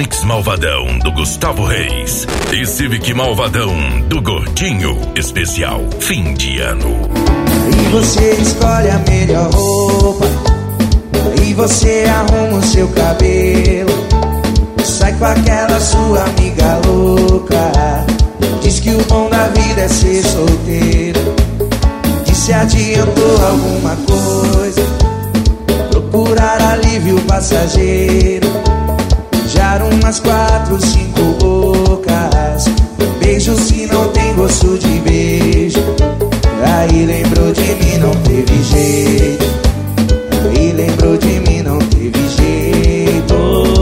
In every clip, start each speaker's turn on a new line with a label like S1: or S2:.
S1: Onix Malvadão do Gustavo Reis e Civic Malvadão do Gordinho, especial fim de ano.
S2: E você escolhe a melhor roupa, e você arruma o seu cabelo, sai com aquela sua amiga louca, diz que o bom da vida é ser solteiro. Diz se adiantou alguma coisa, procurar alívio passageiro, beijar umas 4, 5 bocas, beijo se não tem gosto de beijo. Aí lembrou de mim, não teve jeito. Aí lembrou de mim, não teve jeito.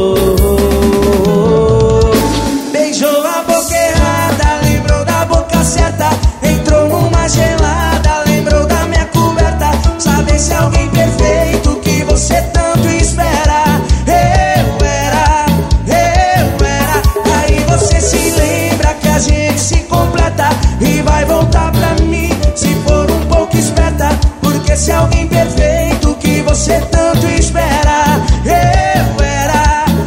S2: Beijou a boca errada, lembrou da boca certa, entrou numa gelada, lembrou da minha coberta. Saber se alguém perfeito que você tanto espera. Eu era. Aí você se lembra que a gente se completa e vai voltar pra mim se for um pouco esperta. Porque se alguém perfeito que você tanto espera. Eu era.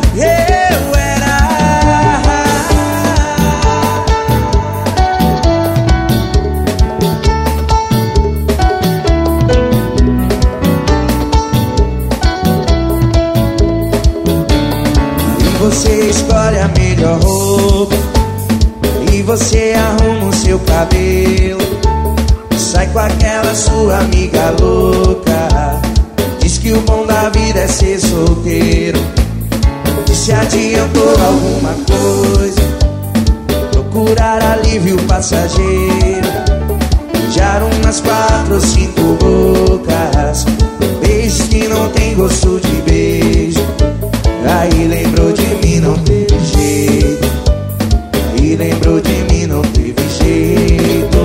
S2: E você escolhe a melhor roupa, e você arruma o seu cabelo, sai com aquela sua amiga louca, diz que o bom da vida é ser solteiro. Diz se adiantou alguma coisa, procurar alívio passageiro, beijar umas 4 ou 5 bocas, beijos que não tem gosto de beijo. Aí lembrou de mim, não teve jeito. Aí lembrou de mim, não teve jeito.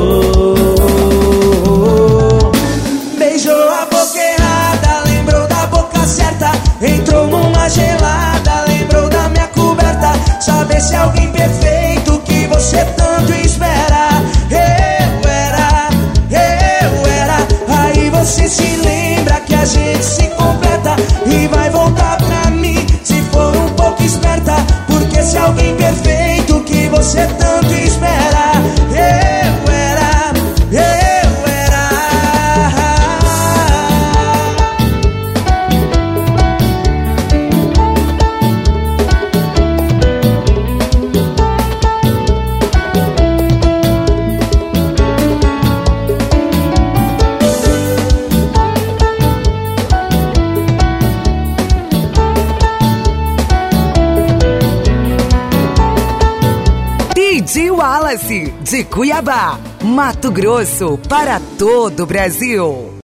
S2: Beijou a boca errada, lembrou da boca certa, entrou numa gelada, lembrou da minha coberta. Saber se alguém perfeito que você tanto espera. Eu era. Aí você se lembra que a gente se completa e vai voltar pra mim se for um pouco esperta. Porque se alguém perfeito que você tanto espera. Eu era.
S3: DJ Wallace, de Cuiabá, Mato Grosso, para todo o Brasil.